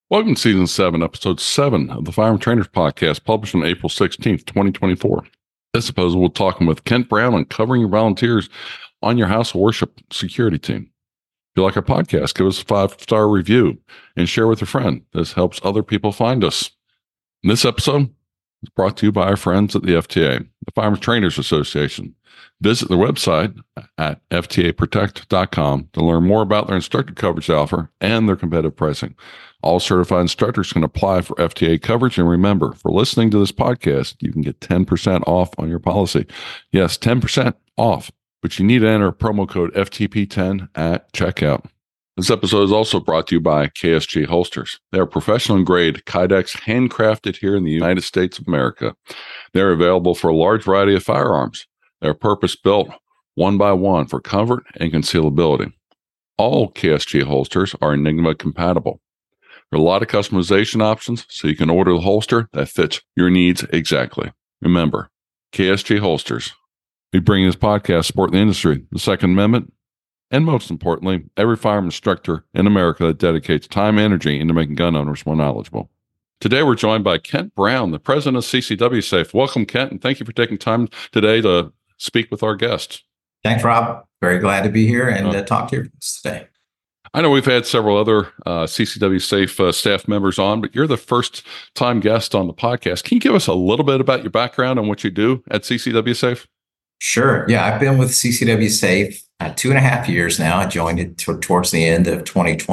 Welcome to Season 7, Episode 7 of the Firearm Trainers Podcast, published on April 16th, 2024. This episode, we're talking with Kent Brown on covering your volunteers on your House of Worship security team. If you like our podcast, give us a 5-star review and share with a friend. This helps other people find us. And this episode is brought to you by our friends at the FTA, the Firearm Trainers Association. Visit their website at ftaprotect.com to learn more about their instructor coverage offer and their competitive pricing. All certified instructors can apply for FTA coverage. And remember, for listening to this podcast, you can get 10% off on your policy. Yes, 10% off, but you need to enter promo code FTP10 at checkout. This episode is also brought to you by KSG Holsters. They are professional-grade Kydex handcrafted here in the United States of America. They're available for a large variety of firearms. They're purpose-built, one by one, for comfort and concealability. All KSG holsters are Enigma compatible. There are a lot of customization options, so you can order the holster that fits your needs exactly. Remember, KSG Holsters. We bring this podcast support the industry, the Second Amendment, and most importantly, every firearm instructor in America that dedicates time and energy into making gun owners more knowledgeable. Today, we're joined by Kent Brown, the president of CCW Safe. Welcome, Kent, and thank you for taking time today to speak with our guests. Thanks, Rob. Very glad to be here and talk to you today. I know we've had several other CCW Safe staff members on, but you're the first time guest on the podcast. Can you give us a little bit about your background and what you do at CCW Safe? Sure. Yeah, I've been with CCW Safe 2.5 years now. I joined it towards the end of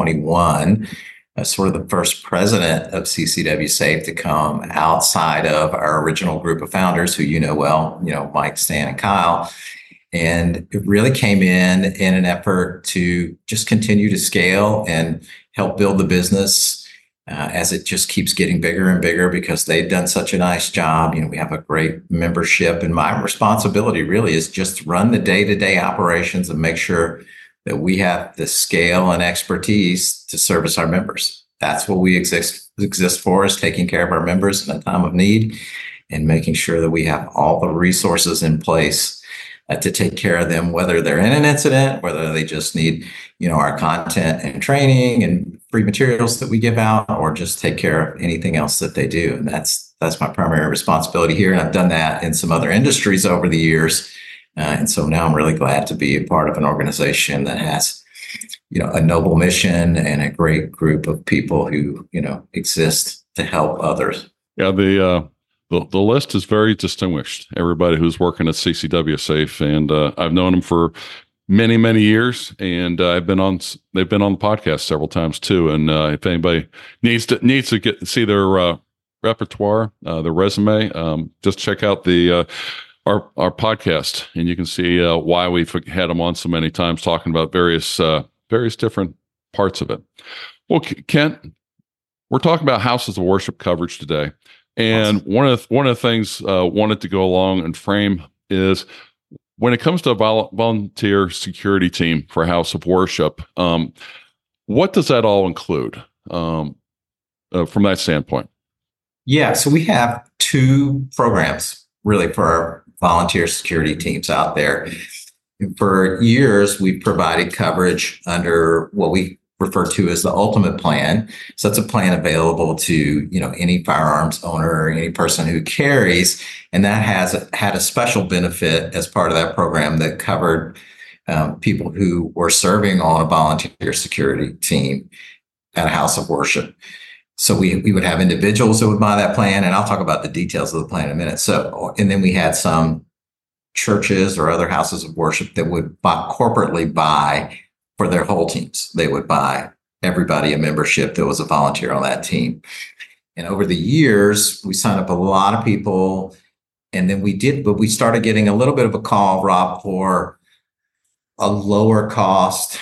2021. Sort of the first president of CCW Safe to come outside of our original group of founders, who you know well, Mike, Stan, and Kyle. And it really came in an effort to just continue to scale and help build the business as it just keeps getting bigger and bigger, because they've done such a nice job. We have a great membership, and my responsibility really is just to run the day-to-day operations and make sure that we have the scale and expertise to service our members. That's what we exist for, is taking care of our members in a time of need and making sure that we have all the resources in place to take care of them, whether they're in an incident, whether they just need, our content and training and free materials that we give out, or just take care of anything else that they do. And that's my primary responsibility here. And I've done that in some other industries over the years. And so now I'm really glad to be a part of an organization that has, a noble mission and a great group of people who, exist to help others. Yeah, the list is very distinguished. Everybody who's working at CCW Safe, and I've known them for many, many years, and they've been on the podcast several times too. And if anybody needs to see their repertoire, their resume, just check out our podcast, and you can see why we've had them on so many times, talking about various different parts of it. Well, Kent, we're talking about houses of worship coverage today. And awesome. One of the things wanted to go along and frame is, when it comes to a volunteer security team for House of Worship, what does that all include from that standpoint? Yeah, so we have 2 programs really for our volunteer security teams out there. For years, we've provided coverage under what we refer to as the Ultimate Plan. So that's a plan available to, any firearms owner or any person who carries. And that has had a special benefit as part of that program that covered people who were serving on a volunteer security team at a house of worship. So we would have individuals that would buy that plan, and I'll talk about the details of the plan in a minute. So, and then we had some churches or other houses of worship that would corporately buy for their whole teams. They would buy everybody a membership that was a volunteer on that team. And over the years, we signed up a lot of people, and then we started getting a little bit of a call, Rob, for a lower cost,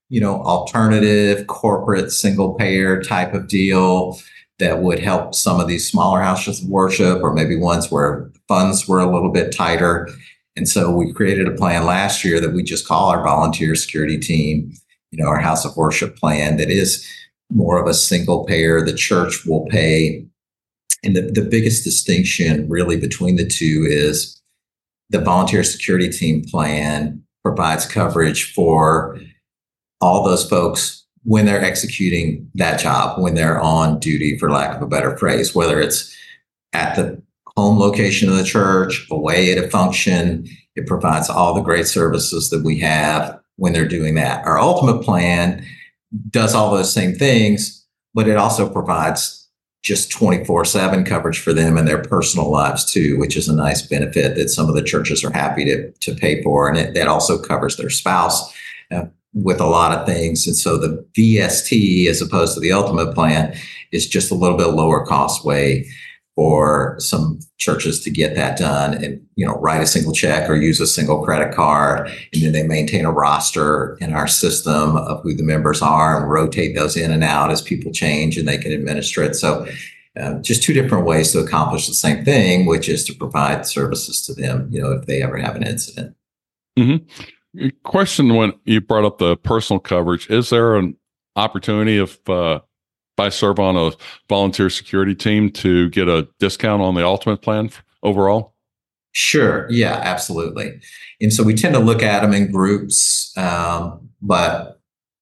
alternative corporate single payer type of deal that would help some of these smaller houses of worship, or maybe ones where funds were a little bit tighter. And so we created a plan last year that we just call our volunteer security team, our house of worship plan, that is more of a single payer. The church will pay. And the biggest distinction really between the two is the volunteer security team plan provides coverage for all those folks when they're executing that job, when they're on duty, for lack of a better phrase, whether it's at the home location of the church, away at a function. It provides all the great services that we have when they're doing that. Our ultimate plan does all those same things, but it also provides just 24/7 coverage for them in their personal lives too, which is a nice benefit that some of the churches are happy to pay for. And that also covers their spouse with a lot of things. And so the VST, as opposed to the ultimate plan, is just a little bit lower cost way for some churches to get that done and, write a single check or use a single credit card. And then they maintain a roster in our system of who the members are and rotate those in and out as people change, and they can administer it. So just two different ways to accomplish the same thing, which is to provide services to them, if they ever have an incident. Mm-hmm. Question: when you brought up the personal coverage, is there an opportunity if I serve on a volunteer security team to get a discount on the ultimate plan overall? Sure. Yeah, absolutely. And so we tend to look at them in groups, but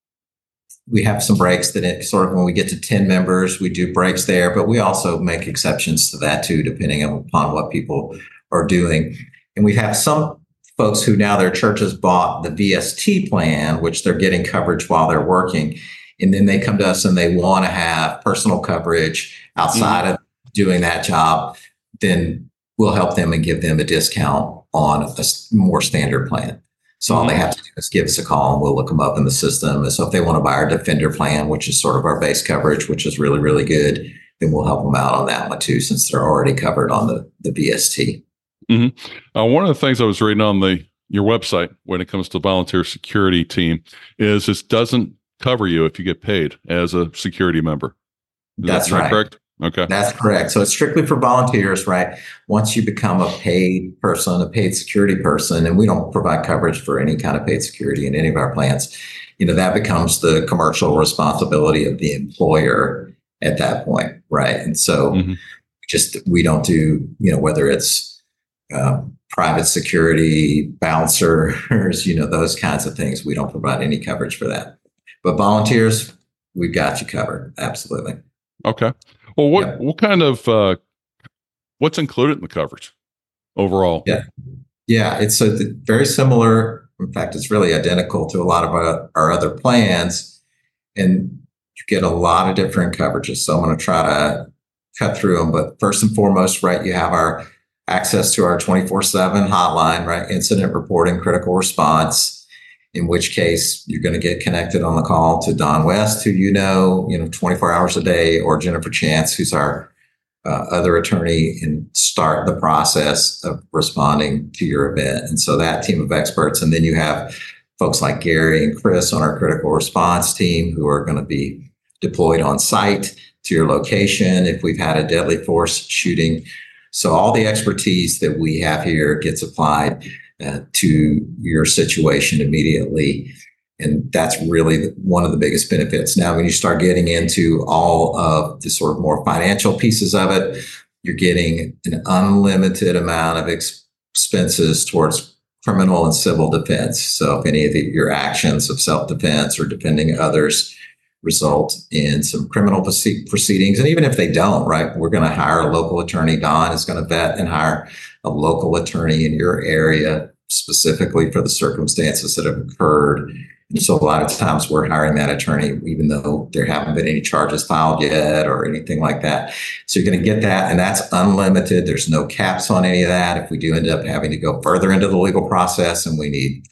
we have some breaks that sort of when we get to 10 members, we do breaks there, but we also make exceptions to that too, depending upon what people are doing. And we have some folks who now their church has bought the VST plan, which they're getting coverage while they're working. And then they come to us and they want to have personal coverage outside of doing that job. Then we'll help them and give them a discount on a more standard plan. So all they have to do is give us a call and we'll look them up in the system. And so if they want to buy our Defender plan, which is sort of our base coverage, which is really, really good, then we'll help them out on that one too, since they're already covered on the VST. Mm-hmm. One of the things I was reading on your website when it comes to volunteer security team is it doesn't cover you if you get paid as a security member. That's right. Correct? Okay. That's correct. So it's strictly for volunteers, right? Once you become a paid person, a paid security person, and we don't provide coverage for any kind of paid security in any of our plans, that becomes the commercial responsibility of the employer at that point, right? And so we don't do, whether it's private security, bouncers, those kinds of things. We don't provide any coverage for that. But volunteers, we've got you covered. Absolutely. Okay. Well, what kind of what's included in the coverage overall? Yeah, it's very similar. In fact, it's really identical to a lot of our other plans, and you get a lot of different coverages. So I'm going to try to cut through them. But first and foremost, right, you have our access to our 24/7 hotline, right? Incident reporting, critical response. In which case you're going to get connected on the call to Don West, who 24 hours a day, or Jennifer Chance, who's our other attorney, and start the process of responding to your event. And so that team of experts, and then you have folks like Gary and Chris on our critical response team who are going to be deployed on site to your location if we've had a deadly force shooting. So all the expertise that we have here gets applied to your situation immediately. And that's really one of the biggest benefits. Now, when you start getting into all of the sort of more financial pieces of it, you're getting an unlimited amount of expenses towards criminal and civil defense. So if any of your actions of self-defense or defending others result in some criminal proceedings, and even if they don't, right, we're going to hire a local attorney. Don is going to vet and hire a local attorney in your area specifically for the circumstances that have occurred. And so a lot of times we're hiring that attorney, even though there haven't been any charges filed yet or anything like that. So you're going to get that, and that's unlimited. There's no caps on any of that. If we do end up having to go further into the legal process and we need,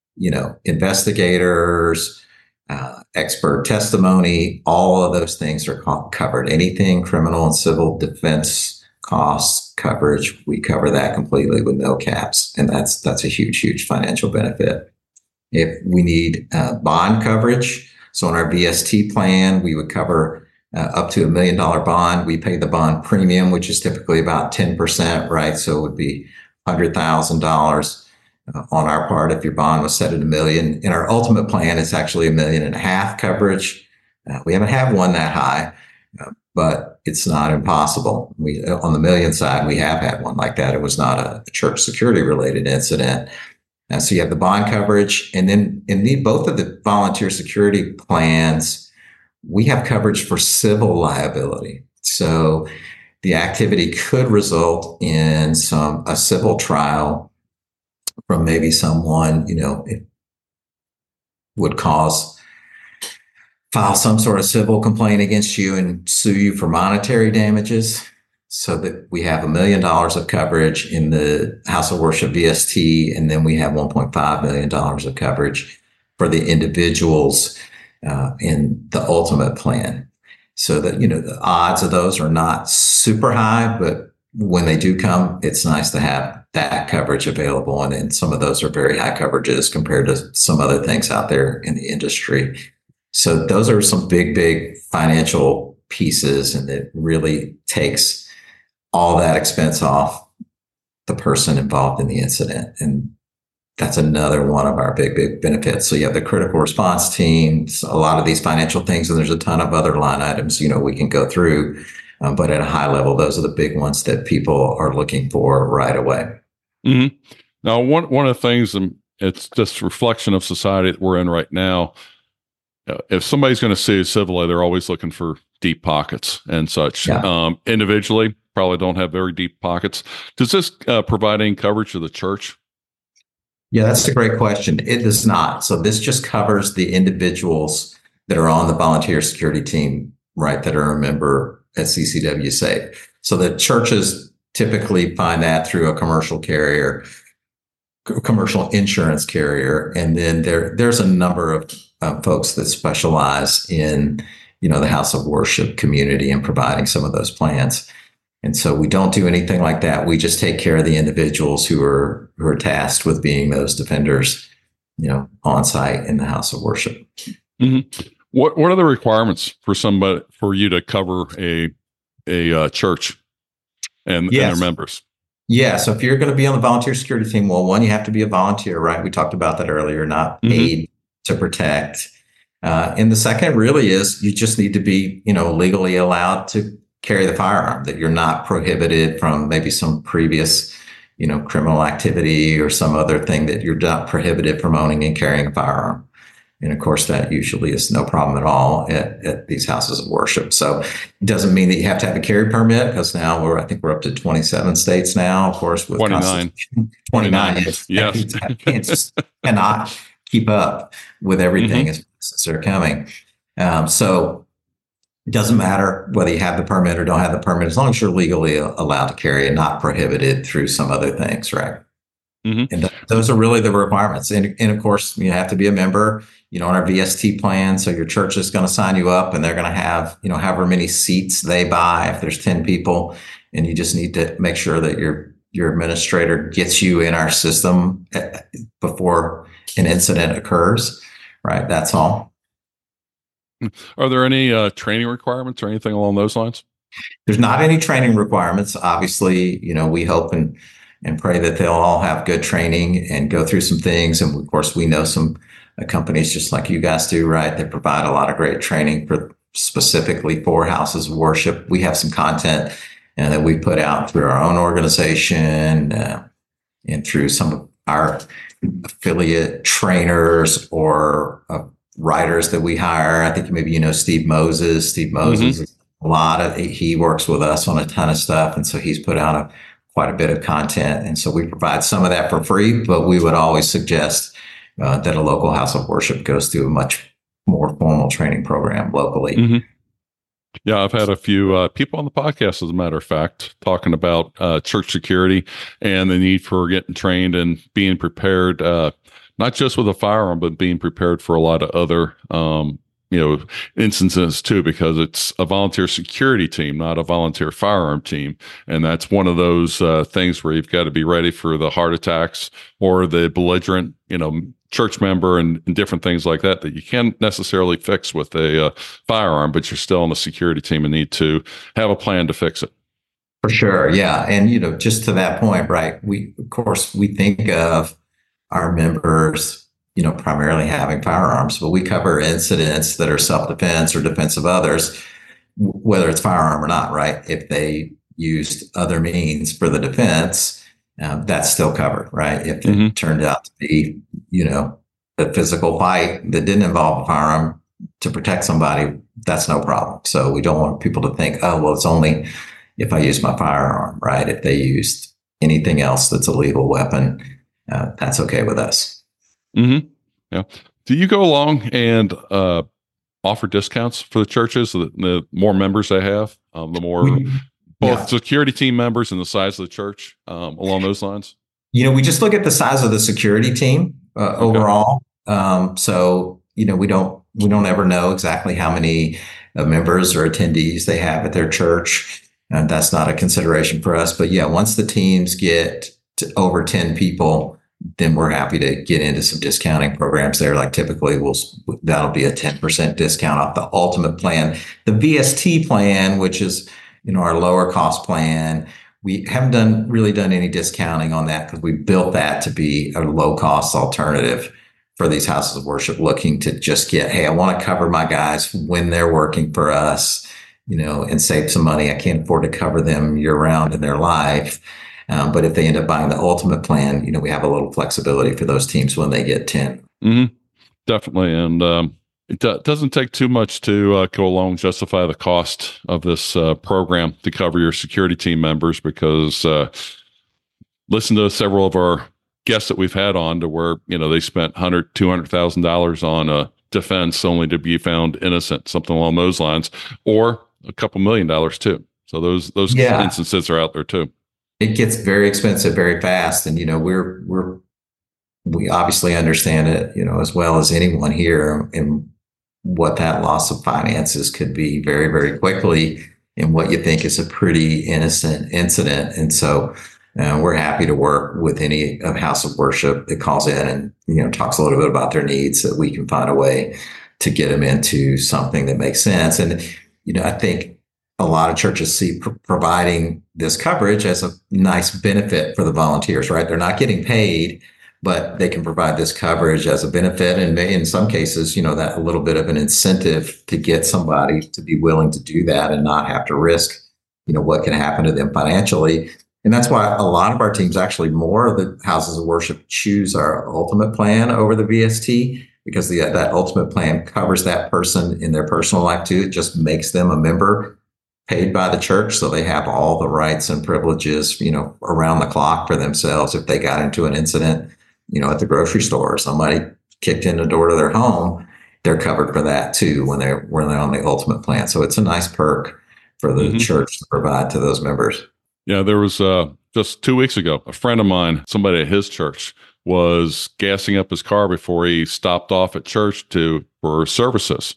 investigators, expert testimony, all of those things are covered. Anything criminal and civil defense costs coverage, we cover that completely with no caps. And that's a huge, huge financial benefit. If we need bond coverage, so in our VST plan, we would cover up to $1 million bond. We pay the bond premium, which is typically about 10%, right? So it would be $100,000 on our part if your bond was set at $1 million. In our ultimate plan, it's actually $1.5 million coverage. We haven't had one that high, but it's not impossible. On the $1 million side, we have had one like that. It was not a church security related incident, So you have the bond coverage, and then in both of the volunteer security plans, we have coverage for civil liability. So the activity could result in a civil trial from maybe someone, it would file some sort of civil complaint against you and sue you for monetary damages. So that we have $1 million of coverage in the House of Worship VST, and then we have $1.5 million of coverage for the individuals in the ultimate plan. So that, the odds of those are not super high, but when they do come, it's nice to have that coverage available. And some of those are very high coverages compared to some other things out there in the industry. So those are some big financial pieces, and it really takes all that expense off the person involved in the incident. And that's another one of our big benefits. So you have the critical response teams, a lot of these financial things, and there's a ton of other line items, we can go through. But at a high level, those are the big ones that people are looking for right away. Mm-hmm. Now, one of the things, and it's just a reflection of society that we're in right now. If somebody's going to sue civilly, they're always looking for deep pockets and such. Yeah. Individually, probably don't have very deep pockets. Does this provide any coverage to the church? Yeah, that's a great question. It does not. So this just covers the individuals that are on the volunteer security team, right, that are a member at CCW Safe. So the churches typically find that through a commercial carrier, commercial insurance carrier. And then there's a number of folks that specialize in, the House of Worship community and providing some of those plans. And so we don't do anything like that. We just take care of the individuals who are tasked with being those defenders, on site in the House of Worship. Mm-hmm. What are the requirements for you to cover a church and their members? Yeah. So if you're going to be on the volunteer security team, well, one, you have to be a volunteer, right? We talked about that earlier, not paid to protect. And the second really is you just need to be, legally allowed to carry the firearm, that you're not prohibited from maybe some previous, criminal activity or some other thing, that you're not prohibited from owning and carrying a firearm. And of course, that usually is no problem at all at these houses of worship. So it doesn't mean that you have to have a carry permit, because now I think we're up to 27 states now, of course, with 29. 29. Yes. Cannot keep up with everything as they're coming. So it doesn't matter whether you have the permit or don't have the permit, as long as you're legally allowed to carry and not prohibited through some other things, right? Mm-hmm. And those are really the requirements. And of course, you have to be a member, on our VST plan. So your church is going to sign you up, and they're going to have, however many seats they buy. If there's 10 people, and you just need to make sure that your administrator gets you in our system before an incident occurs, right? That's all. Are there any training requirements or anything along those lines? There's not any training requirements. Obviously, we hope and pray that they'll all have good training and go through some things. And of course, we know some companies just like you guys do, right? They provide a lot of great training specifically for houses of worship. We have some content that we put out through our own organization and through some of our affiliate trainers or writers that we hire. I think maybe Steve Moses. Steve Moses is he works with us on a ton of stuff, and so he's put out quite a bit of content, and so we provide some of that for free. But we would always suggest that a local house of worship goes through a much more formal training program locally. Mm-hmm. Yeah, I've had a few people on the podcast, as a matter of fact, talking about church security and the need for getting trained and being prepared, not just with a firearm, but being prepared for a lot of other instances too, because it's a volunteer security team, not a volunteer firearm team. And that's one of those things where you've got to be ready for the heart attacks or the belligerent, church member and different things like that you can't necessarily fix with a firearm, but you're still on the security team and need to have a plan to fix it. For sure. Yeah. And, just to that point, right, we think of our members, primarily having firearms, but we cover incidents that are self-defense or defense of others, whether it's firearm or not, right? If they used other means for the defense, that's still covered, right? If Hmm. it turned out to be, a physical fight that didn't involve a firearm to protect somebody, that's no problem. So we don't want people to think, oh, well, it's only if I use my firearm, right? If they used anything else that's a lethal weapon, that's okay with us. Hmm. Yeah. Do you go along and offer discounts for the churches? The more members they have, the more We, both yeah, security team members and the size of the church along those lines? we just look at the size of the security team Okay. overall. So we don't ever know exactly how many members or attendees they have at their church, and that's not a consideration for us. But yeah, once the teams get to over 10 people, then we're happy to get into some discounting programs there. Like typically, that'll be a 10% discount off the ultimate plan. The VST plan, which is our lower cost plan, we haven't really done any discounting on that because we built that to be a low cost alternative for these houses of worship looking to just get, hey, I want to cover my guys when they're working for us, and save some money. I can't afford to cover them year round in their life. But if they end up buying the ultimate plan, we have a little flexibility for those teams when they get 10. Hmm. Definitely. And doesn't take too much to go along and justify the cost of this program to cover your security team members because listen to several of our guests that we've had on to where, they spent $200,000 on a defense only to be found innocent, something along those lines, or a couple $1 million too. So those Yeah, instances are out there too. it gets very expensive very fast, and we obviously understand it, as well as anyone here, and what that loss of finances could be very, very quickly in what you think is a pretty innocent incident. And so we're happy to work with any house of worship that calls in and, talks a little bit about their needs, that we can find a way to get them into something that makes sense. And, I think a lot of churches see providing this coverage as a nice benefit for the volunteers, right? They're not getting paid, but they can provide this coverage as a benefit. And in some cases, that a little bit of an incentive to get somebody to be willing to do that and not have to risk, what can happen to them financially. And that's why a lot of our teams, actually more of the houses of worship, choose our ultimate plan over the VST, because that ultimate plan covers that person in their personal life too. It just makes them a member paid by the church. So they have all the rights and privileges, around the clock for themselves. If they got into an incident, at the grocery store, or somebody kicked in the door to their home, they're covered for that too when they're on the ultimate plan. So it's a nice perk for the church to provide to those members. Yeah, there was just 2 weeks ago, a friend of mine, somebody at his church, was gassing up his car before he stopped off at church for services,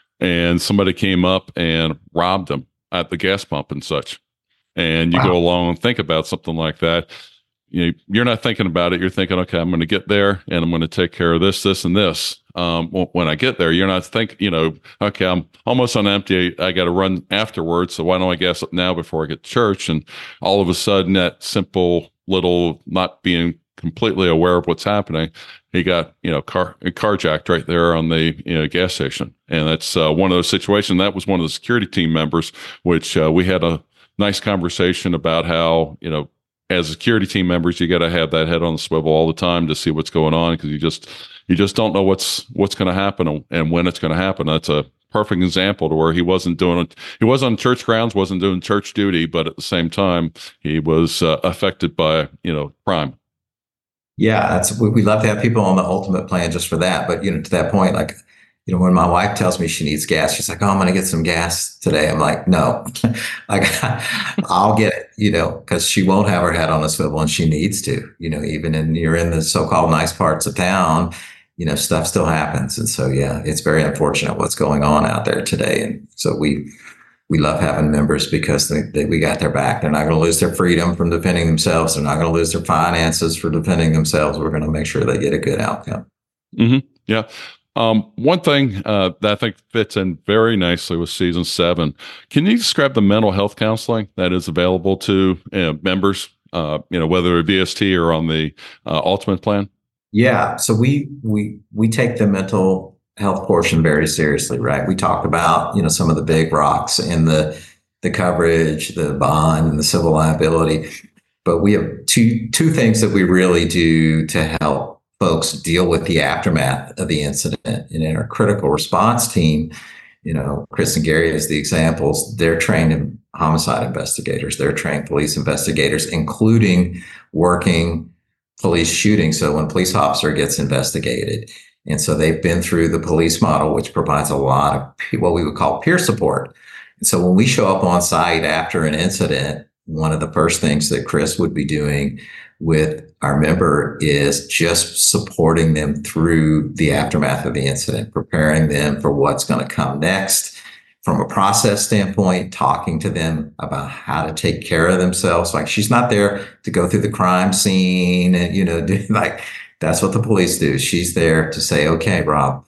and somebody came up and robbed him at the gas pump and such. And you go Wow. along and think about something like that. You're not thinking about it. You're thinking, okay, I'm going to get there and I'm going to take care of this, this, and this. When I get there, you're not thinking, okay, I'm almost on empty. I got to run afterwards. So why don't I gas up now before I get to church? And all of a sudden, that simple little not being completely aware of what's happening, he got, carjacked right there on the gas station. And that's one of those situations. That was one of the security team members, which we had a nice conversation about how, as security team members, you got to have that head on the swivel all the time to see what's going on, because you just don't know what's going to happen and when it's going to happen. That's a perfect example to where he was on church grounds, wasn't doing church duty, but at the same time he was affected by crime. Yeah, we love to have people on the ultimate plan just for that. But to that point, like, when my wife tells me she needs gas, she's like, "Oh, I'm going to get some gas today." I'm like, "No, like I'll get it," because she won't have her head on a swivel, and she needs to. Even you're in the so-called nice parts of town, stuff still happens, and so yeah, it's very unfortunate what's going on out there today. And so we love having members because we got their back. They're not going to lose their freedom from defending themselves. They're not going to lose their finances for defending themselves. We're going to make sure they get a good outcome. Mm-hmm. Yeah. One thing that I think fits in very nicely with season 7, can you describe the mental health counseling that is available to members, whether at VST or on the ultimate plan? Yeah. So we take the mental health portion very seriously, right? We talk about, some of the big rocks in the coverage, the bond, and the civil liability. But we have two things that we really do to help folks deal with the aftermath of the incident. And in our critical response team, Chris and Gary as the examples, they're trained homicide investigators. They're trained police investigators, including working police shootings. So when a police officer gets investigated, and so they've been through the police model, which provides a lot of what we would call peer support. And so when we show up on site after an incident, one of the first things that Chris would be doing with our member is just supporting them through the aftermath of the incident, preparing them for what's going to come next from a process standpoint, talking to them about how to take care of themselves. Like, she's not there to go through the crime scene and, that's what the police do. She's there to say, okay, Rob,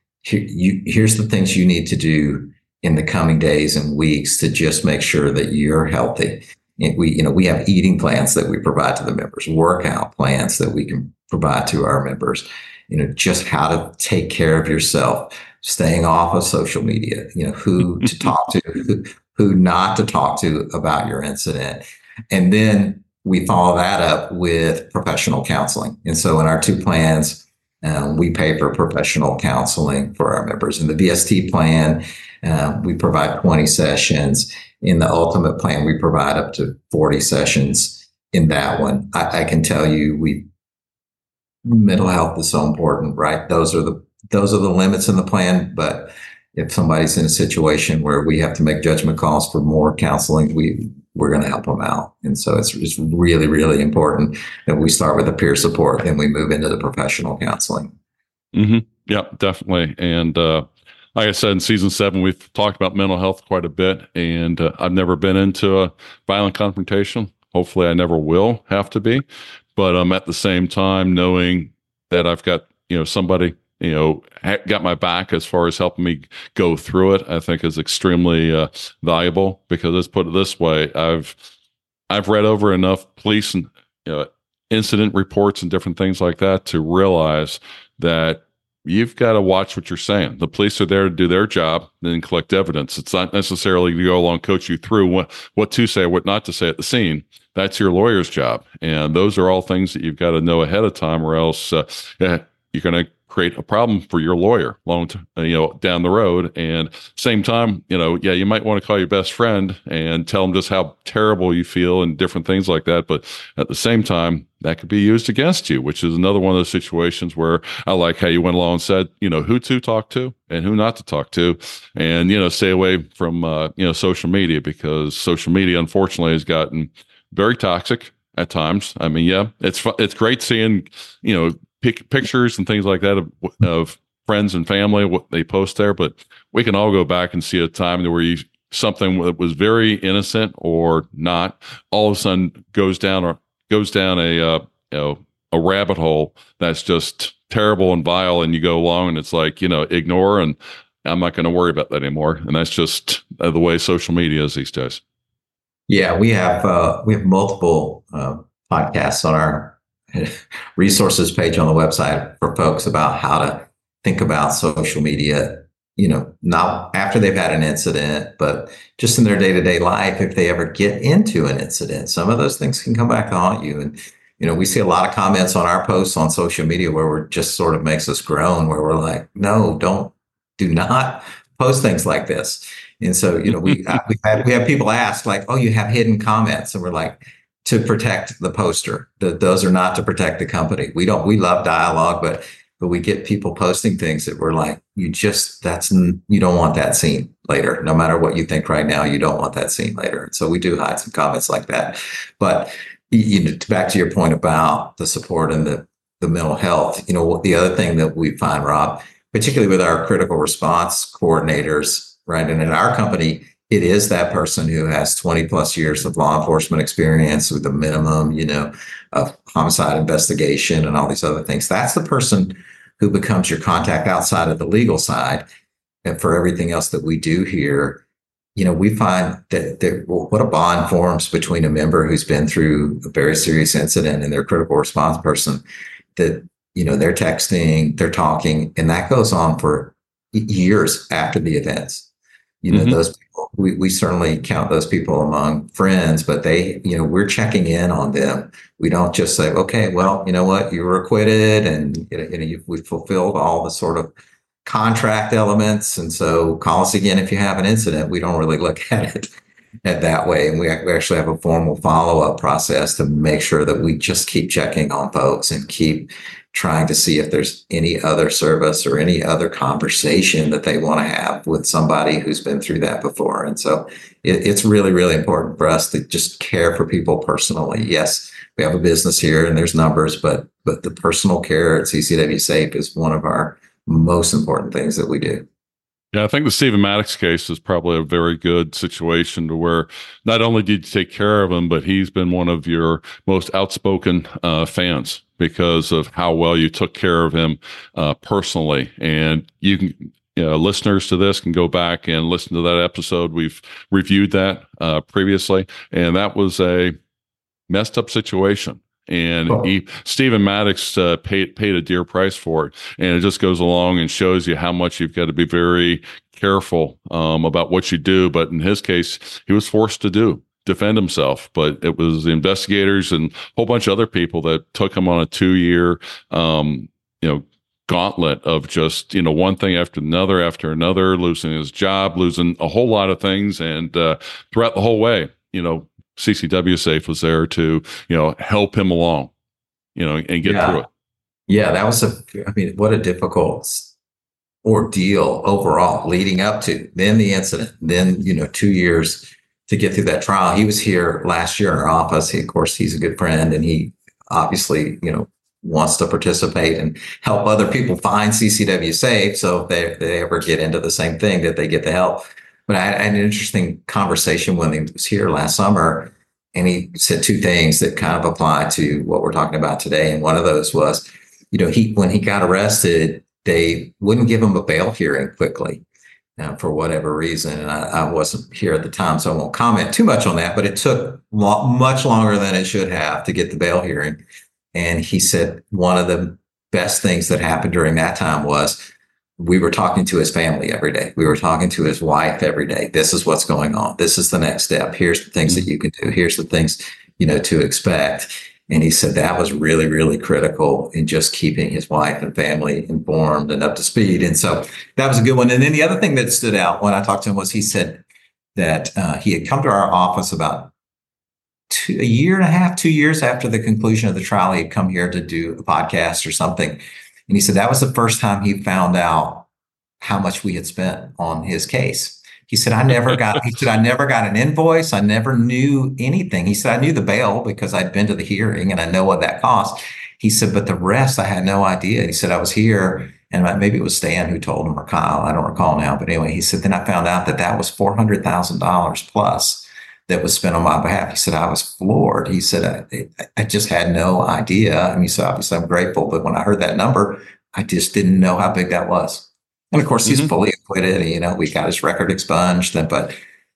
here's the things you need to do in the coming days and weeks to just make sure that you're healthy. And we have eating plans that we provide to the members, workout plans that we can provide to our members, just how to take care of yourself, staying off of social media, who to talk to, who not to talk to about your incident. And then we follow that up with professional counseling. And so in our two plans, we pay for professional counseling for our members. In the VST plan, we provide 20 sessions. In the ultimate plan, we provide up to 40 sessions in that one. I can tell you, mental health is so important, right? Those are the limits in the plan. But if somebody's in a situation where we have to make judgment calls for more counseling, we're going to help them out. And so it's really, really important that we start with the peer support, then we move into the professional counseling. Mm-hmm. Yeah, definitely. And like I said, in season 7, we've talked about mental health quite a bit, and I've never been into a violent confrontation. Hopefully I never will have to be, but at the same time, knowing that I've got, somebody, got my back as far as helping me go through it, I think is extremely valuable, because let's put it this way. I've read over enough police and incident reports and different things like that to realize that you've got to watch what you're saying. The police are there to do their job and collect evidence. It's not necessarily to go along, coach you through what to say, what not to say at the scene. That's your lawyer's job. And those are all things that you've got to know ahead of time, or else you're going to create a problem for your lawyer down the road. And same time, you might want to call your best friend and tell them just how terrible you feel and different things like that. But at the same time, that could be used against you, which is another one of those situations where I like how you went along and said, who to talk to and who not to talk to, and, stay away from, social media, because social media, unfortunately, has gotten very toxic at times. I mean, yeah, it's great seeing, pictures and things like that of friends and family, what they post there, but we can all go back and see a time where something that was very innocent or not, all of a sudden goes down a rabbit hole that's just terrible and vile, and you go along and it's like, ignore, and I'm not going to worry about that anymore. And that's just the way social media is these days. Yeah, we have multiple podcasts on our resources page on the website for folks about how to think about social media, not after they've had an incident, but just in their day-to-day life. If they ever get into an incident, some of those things can come back to haunt you. And, we see a lot of comments on our posts on social media where we're just sort of makes us groan, where we're like, no, do not post things like this. And so, we have people ask like, oh, you have hidden comments. And we're like, to protect the poster. Those are not to protect the company. We love dialogue, but we get people posting things that we're like, you don't want that seen later. No matter what you think right now, you don't want that seen later. So we do hide some comments like that. But back to your point about the support and the mental health, the other thing that we find, Rob, particularly with our critical response coordinators, right? And in our company, it is that person who has 20 plus years of law enforcement experience with a minimum, of homicide investigation and all these other things. That's the person who becomes your contact outside of the legal side. And for everything else that we do here, we find that what a bond forms between a member who's been through a very serious incident and their critical response person, that, they're texting, they're talking, and that goes on for years after the events. Those people we certainly count those people among friends, but we're checking in on them. We don't just say, okay, well, you know what, you were acquitted and we've fulfilled all the sort of contract elements. And so call us again if you have an incident. We don't really look at it at that way. And we actually have a formal follow-up process to make sure that we just keep checking on folks and keep trying to see if there's any other service or any other conversation that they want to have with somebody who's been through that before. And so it's really, really important for us to just care for people personally. Yes, we have a business here and there's numbers, but the personal care at CCW Safe is one of our most important things that we do. Yeah, I think the Stephen Maddox case is probably a very good situation to where not only did you take care of him, but he's been one of your most outspoken fans because of how well you took care of him personally. And you can, listeners to this can go back and listen to that episode. We've reviewed that previously, and that was a messed up situation. And Stephen Maddox paid a dear price for it. And it just goes along and shows you how much you've got to be very careful about what you do. But in his case, he was forced to defend himself. But it was the investigators and a whole bunch of other people that took him on a 2-year, gauntlet of just, one thing after another, losing his job, losing a whole lot of things. And throughout the whole way, CCW Safe was there to, help him along, and get through it. Yeah, that was what a difficult ordeal overall leading up to then the incident, then, 2 years to get through that trial. He was here last year in our office. Of course, he's a good friend and he obviously, wants to participate and help other people find CCW Safe. So if they ever get into the same thing, that they get the help. But I had an interesting conversation when he was here last summer, and he said two things that kind of apply to what we're talking about today. And one of those was, when he got arrested, they wouldn't give him a bail hearing quickly for whatever reason. And I wasn't here at the time, so I won't comment too much on that, but it took much longer than it should have to get the bail hearing. And he said one of the best things that happened during that time was we were talking to his family every day. We were talking to his wife every day. This is what's going on. This is the next step. Here's the things that you can do. Here's the things, to expect. And he said that was really, really critical in just keeping his wife and family informed and up to speed. And so that was a good one. And then the other thing that stood out when I talked to him was he said that he had come to our office about 2 years after the conclusion of the trial. He'd come here to do a podcast or something. And he said that was the first time he found out how much we had spent on his case. He said, I never got an invoice. I never knew anything. He said, I knew the bail because I'd been to the hearing and I know what that cost. He said, but the rest, I had no idea. He said, I was here and maybe it was Stan who told him or Kyle. I don't recall now. But anyway, he said, then I found out that was $400,000 plus that was spent on my behalf. He said, I was floored. He said, I just had no idea. I mean, so obviously I'm grateful, but when I heard that number, I just didn't know how big that was. And of course, he's fully acquitted. We got his record expunged, but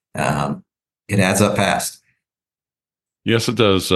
it adds up fast. Yes, it does.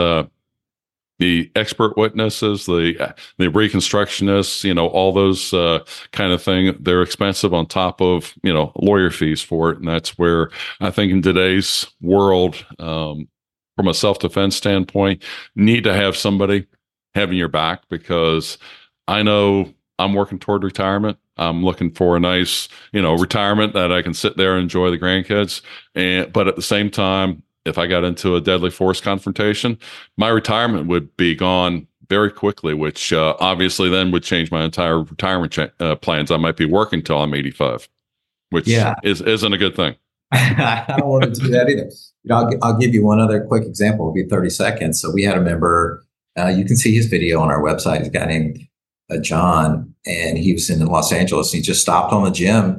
The expert witnesses, the reconstructionists, all those kind of thing, they're expensive on top of, lawyer fees for it. And that's where I think in today's world, from a self-defense standpoint, need to have somebody having your back, because I know I'm working toward retirement. I'm looking for a nice, retirement that I can sit there and enjoy the grandkids. But at the same time, if I got into a deadly force confrontation, my retirement would be gone very quickly, which obviously then would change my entire retirement plans. I might be working till I'm 85, which isn't a good thing. I don't want to do that either. I'll give you one other quick example. It'll be 30 seconds. So we had a member, you can see his video on our website. He's a guy named John, and he was in Los Angeles. He just stopped at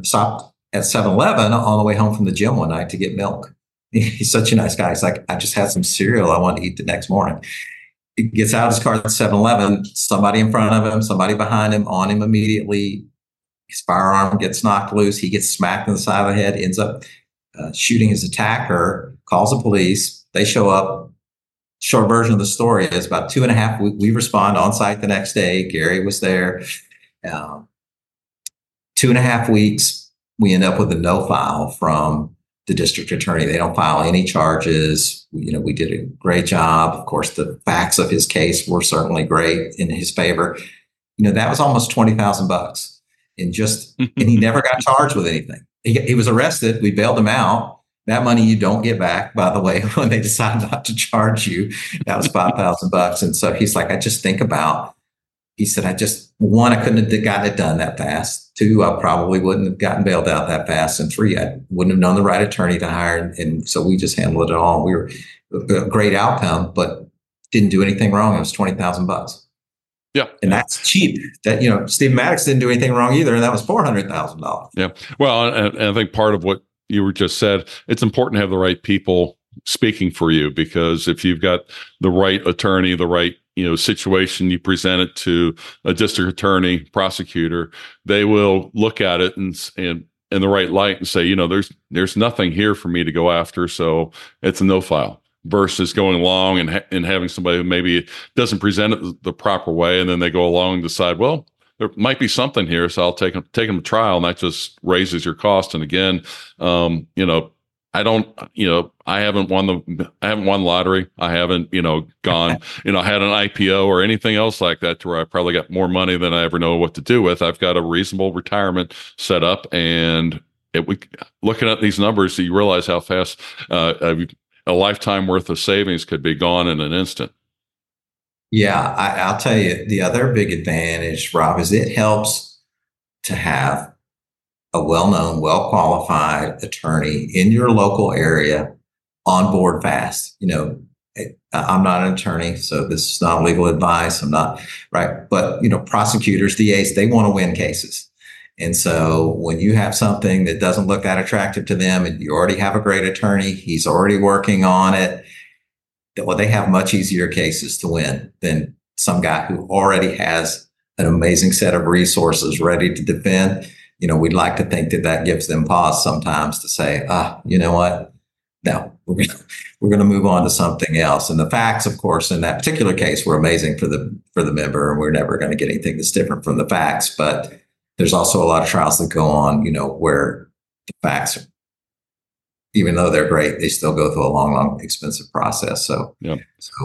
7-Eleven on the way home from the gym one night to get milk. He's such a nice guy. He's like, I just had some cereal I want to eat the next morning. He gets out of his car at 7-Eleven, somebody in front of him, somebody behind him, on him immediately. His firearm gets knocked loose. He gets smacked in the side of the head, ends up shooting his attacker, calls the police. They show up. Short version of the story is about 2.5 weeks. We respond on site the next day. Gary was there. 2.5 weeks, we end up with a no file from the district attorney. They don't file any charges. We did a great job. Of course, the facts of his case were certainly great in his favor. That was almost $20,000, and he never got charged with anything. He was arrested. We bailed him out. That money you don't get back, by the way, when they decide not to charge you. That was $5,000. And so he's like, he said, one, I couldn't have gotten it done that fast. Two, I probably wouldn't have gotten bailed out that fast. And three, I wouldn't have known the right attorney to hire. And so we just handled it all. We were a great outcome, but didn't do anything wrong. It was $20,000. Yeah. And that's cheap. Steve Maddox didn't do anything wrong either. And that was $400,000. Yeah. Well, and I think part of what you were just said, it's important to have the right people speaking for you, because if you've got the right attorney, the right situation, you present it to a district attorney, prosecutor, they will look at it and in the right light and say, there's nothing here for me to go after, so it's a no file. Versus going along and having somebody who maybe doesn't present it the proper way, and then they go along and decide, well, there might be something here, so I'll take them to trial, and that just raises your cost. And again, I haven't won lottery. I haven't, gone, had an IPO or anything else like that to where I probably got more money than I ever know what to do with. I've got a reasonable retirement set up, and looking at these numbers, you realize how fast a lifetime worth of savings could be gone in an instant. Yeah, I'll tell you, the other big advantage, Rob, is it helps to have a well-known, well-qualified attorney in your local area on board fast. I'm not an attorney, so this is not legal advice. I'm not, right? But, prosecutors, DAs, they want to win cases. And so when you have something that doesn't look that attractive to them, and you already have a great attorney, he's already working on it, well, they have much easier cases to win than some guy who already has an amazing set of resources ready to defend. We'd like to think that gives them pause sometimes to say, you know what? No, we're going to move on to something else. And the facts, of course, in that particular case were amazing for the member, and we're never going to get anything that's different from the facts. But there's also a lot of trials that go on, where the facts, even though they're great, they still go through a long, long, expensive process. So, yeah.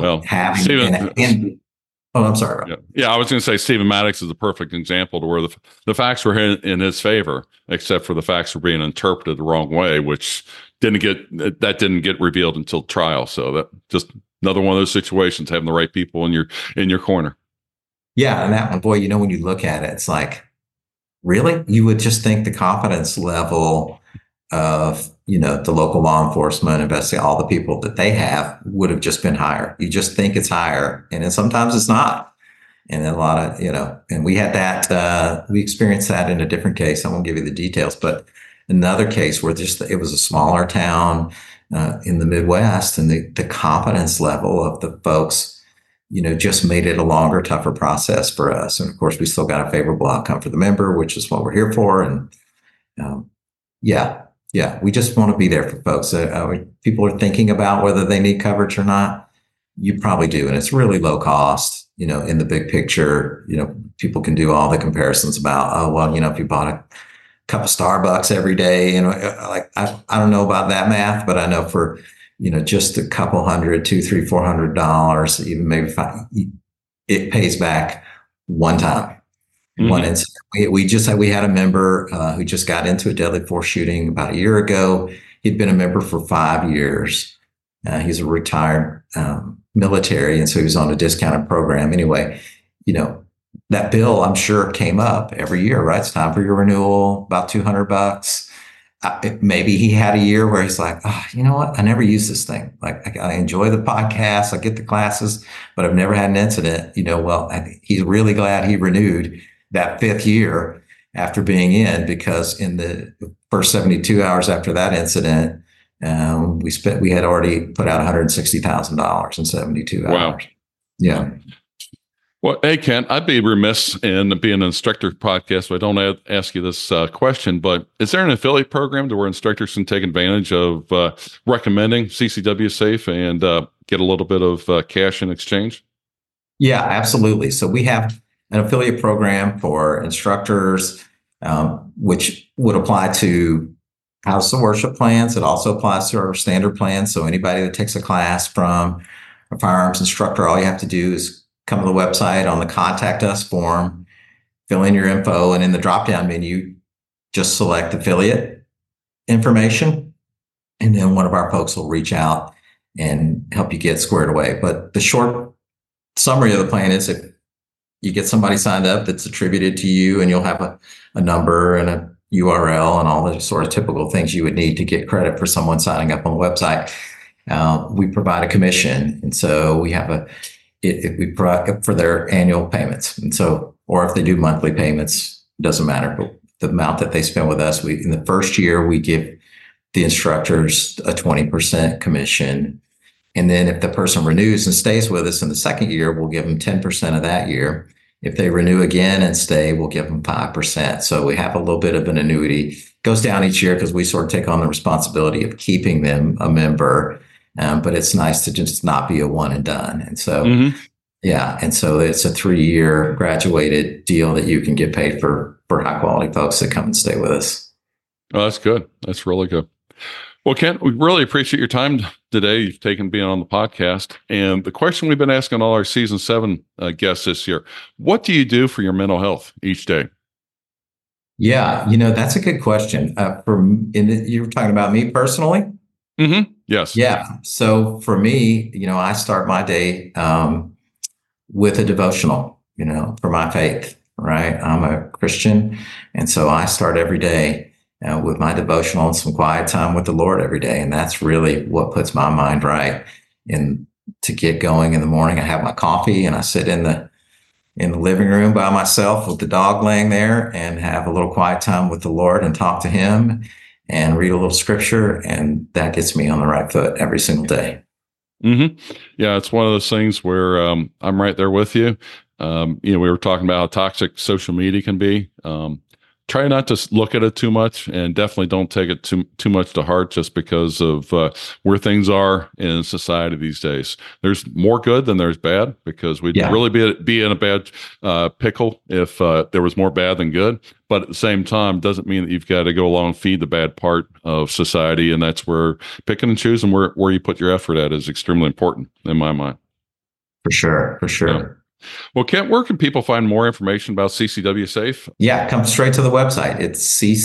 I'm sorry. Yeah, I was going to say Stephen Maddox is a perfect example to where the facts were in his favor, except for the facts were being interpreted the wrong way, which didn't get revealed until trial. So that just another one of those situations, having the right people in your corner. Yeah, and that one, boy, when you look at it, it's like, really? You would just think the confidence level of, the local law enforcement, investigating all the people that they have would have just been higher. You just think it's higher. And then sometimes it's not. And then a lot of, and we had that, we experienced that in a different case. I won't give you the details, but another case where it was a smaller town in the Midwest, and the confidence level of the folks, just made it a longer, tougher process for us. And of course, we still got a favorable outcome for the member, which is what we're here for. And yeah, we just want to be there for folks. People are thinking about whether they need coverage or not. You probably do. And it's really low cost, in the big picture. People can do all the comparisons about, if you bought a cup of Starbucks every day, I don't know about that math, but I know for, just a couple $100, $200, $300, $400, even maybe $5, it pays back one time. Mm-hmm. One incident. We had a member who just got into a deadly force shooting about a year ago. He'd been a member for 5 years. He's a retired military, and so he was on a discounted program. Anyway, that bill, I'm sure, came up every year, right? It's time for your renewal, about $200. Maybe he had a year where he's like, you know what? I never use this thing. Like, I enjoy the podcast, I get the classes, but I've never had an incident. Well, he's really glad he renewed that 5th year after being in, because in the first 72 hours after that incident, we had already put out $160,000 in 72 hours. Wow. Yeah. Well, hey, Kent, I'd be remiss in being an instructor podcast, so I don't ask you this question, but is there an affiliate program to where instructors can take advantage of recommending CCW Safe and get a little bit of cash in exchange? Yeah, absolutely. So we have an affiliate program for instructors, which would apply to house of worship plans. It also applies to our standard plans. So anybody that takes a class from a firearms instructor, all you have to do is come to the website on the contact us form, fill in your info, and in the drop-down menu, just select affiliate information. And then one of our folks will reach out and help you get squared away. But the short summary of the plan is if you get somebody signed up that's attributed to you, and you'll have a number and a URL and all the sort of typical things you would need to get credit for someone signing up on the website. We provide a commission. And so we have we provide for their annual payments. And so, or if they do monthly payments, doesn't matter. But the amount that they spend with us, in the first year, we give the instructors a 20% commission. And then if the person renews and stays with us in the second year, we'll give them 10% of that year. If they renew again and stay, we'll give them 5%. So we have a little bit of an annuity. It goes down each year because we sort of take on the responsibility of keeping them a member. But it's nice to just not be a one and done. And so, yeah. And so it's a 3-year graduated deal that you can get paid for high quality folks that come and stay with us. Oh, that's good. That's really good. Well, Kent, we really appreciate your time today. You've taken being on the podcast. And the question we've been asking all our season 7 guests this year, what do you do for your mental health each day? Yeah, that's a good question. You were talking about me personally? Mm-hmm. Yes. Yeah. So for me, I start my day with a devotional, for my faith, right? I'm a Christian. And so I start every day with my devotional and some quiet time with the Lord every day. And that's really what puts my mind right. And to get going in the morning, I have my coffee and I sit in the living room by myself with the dog laying there and have a little quiet time with the Lord and talk to him and read a little scripture. And that gets me on the right foot every single day. Mm-hmm. Yeah, it's one of those things where I'm right there with you. We were talking about how toxic social media can be. Try not to look at it too much, and definitely don't take it too much to heart just because of where things are in society these days. There's more good than there's bad, because we'd really be in a bad pickle if there was more bad than good. But at the same time, doesn't mean that you've got to go along and feed the bad part of society. And that's where picking and choosing where you put your effort at is extremely important in my mind. For sure. Yeah. Well, Kent, where can people find more information about CCW Safe? Yeah, come straight to the website. It's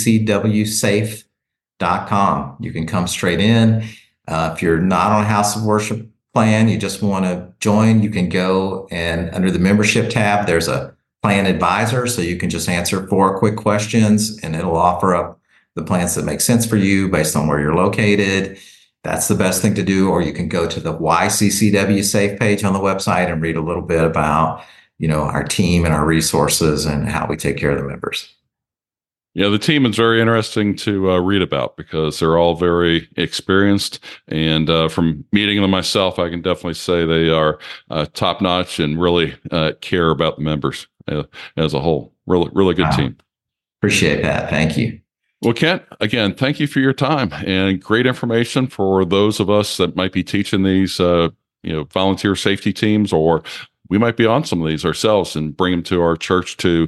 ccwsafe.com. You can come straight in. If you're not on a house of worship plan, you just want to join, you can go and under the membership tab, there's a plan advisor. So you can just answer 4 quick questions and it'll offer up the plans that make sense for you based on where you're located. That's the best thing to do. Or you can go to the YCCW Safe page on the website and read a little bit about, our team and our resources and how we take care of the members. Yeah, the team is very interesting to read about because they're all very experienced. And from meeting them myself, I can definitely say they are top notch and really care about the members as a whole. Really, really good team. Appreciate that. Thank you. Well, Kent, again, thank you for your time and great information for those of us that might be teaching these, volunteer safety teams, or we might be on some of these ourselves and bring them to our church to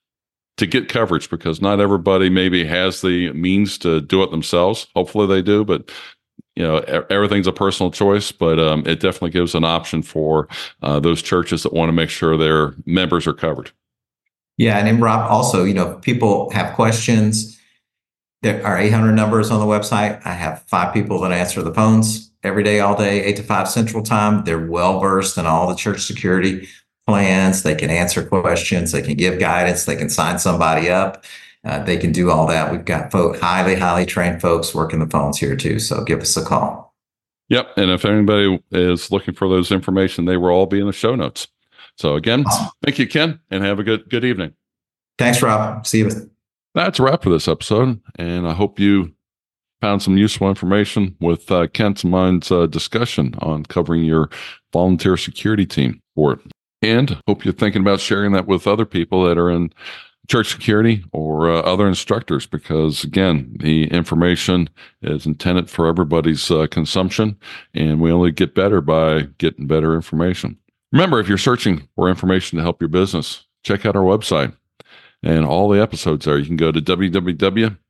get coverage, because not everybody maybe has the means to do it themselves. Hopefully they do, but everything's a personal choice, but it definitely gives an option for those churches that want to make sure their members are covered. Yeah. And then Rob, also, people have questions. There are 800 numbers on the website. I have 5 people that answer the phones every day, all day, 8 to 5 Central Time. They're well-versed in all the church security plans. They can answer questions. They can give guidance. They can sign somebody up. They can do all that. We've got highly, highly trained folks working the phones here too. So give us a call. Yep. And if anybody is looking for those information, they will all be in the show notes. So again, Thank you, Ken, and have a good evening. Thanks, Rob. See you. That's a wrap for this episode, and I hope you found some useful information with Kent's and mine's discussion on covering your volunteer security team for it. And hope you're thinking about sharing that with other people that are in church security or other instructors, because, again, the information is intended for everybody's consumption, and we only get better by getting better information. Remember, if you're searching for information to help your business, check out our website. And all the episodes there, you can go to www.firearmstraining.com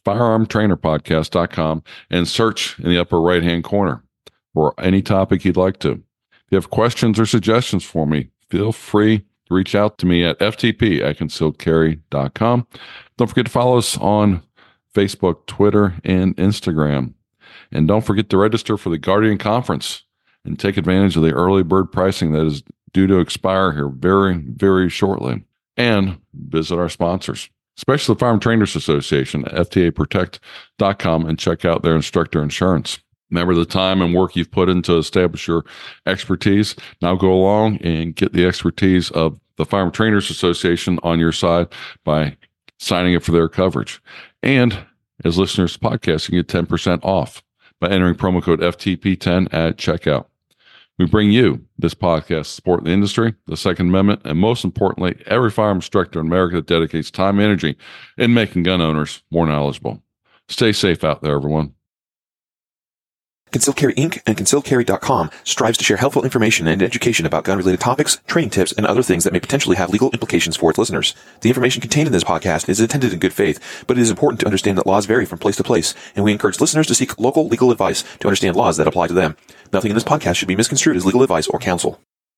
firearmtrainerpodcast.com and search in the upper right-hand corner for any topic you'd like to. If you have questions or suggestions for me, feel free to reach out to me at ftp@concealedcarry.com. Don't forget to follow us on Facebook, Twitter, and Instagram. And don't forget to register for the Guardian Conference and take advantage of the early bird pricing that is due to expire here very, very shortly. And visit our sponsors, especially the Firearm Trainers Association at ftaprotect.com, and check out their instructor insurance. Remember the time and work you've put in to establish your expertise. Now go along and get the expertise of the Firearm Trainers Association on your side by signing up for their coverage. And as listeners to the podcast, you can get 10% off by entering promo code FTP10 at checkout. We bring you this podcast to support the industry, the Second Amendment, and most importantly, every firearm instructor in America that dedicates time and energy in making gun owners more knowledgeable. Stay safe out there, everyone. Concealed Carry Inc. and ConcealedCarry.com strives to share helpful information and education about gun-related topics, training tips, and other things that may potentially have legal implications for its listeners. The information contained in this podcast is intended in good faith, but it is important to understand that laws vary from place to place, and we encourage listeners to seek local legal advice to understand laws that apply to them. Nothing in this podcast should be misconstrued as legal advice or counsel.